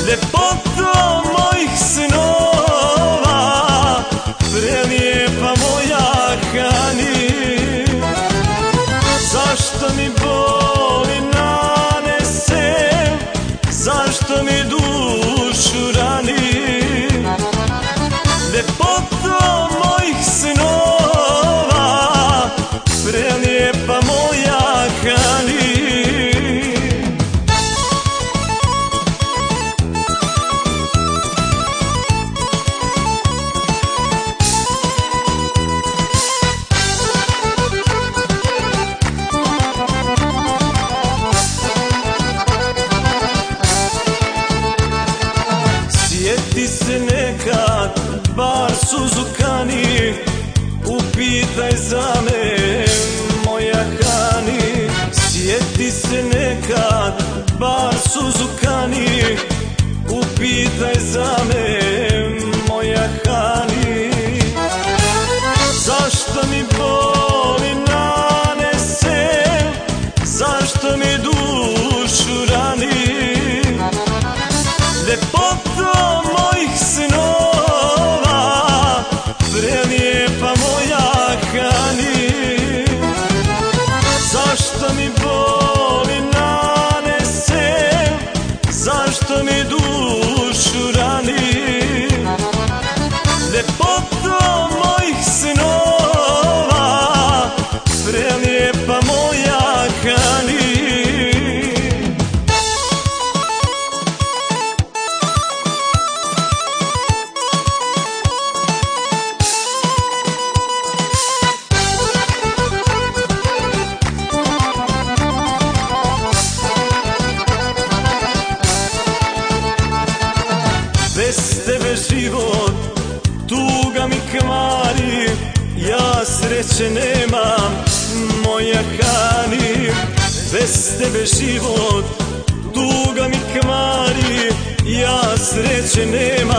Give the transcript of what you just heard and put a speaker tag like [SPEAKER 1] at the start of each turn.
[SPEAKER 1] Ljepoto mojih snova, prelijepa moja Hani. Zašto mi boli nanese, zašto mi dušu rani? Ljepoto mojih snova, prelijepa moja Hani. Sjeti se nekad, bar suzu kani, upitaj za me, moja Hani. Sjeti se nekad, bar suzu kani, upitaj za me, moja Hani. Zašto mi boli nanese, zašto mi dušu rani? Ljepoto mojih snova, prelijepa moja Hani. Zašto mi boli nanese, zašto mi dušu rani? Ljepoto mojih snova, prelijepa moja Hani. Bez tebe život tuga mi kvari, ja sreće nemam, moja Hani. Bez tebe život tuga mi kvari, ja sreće nemam.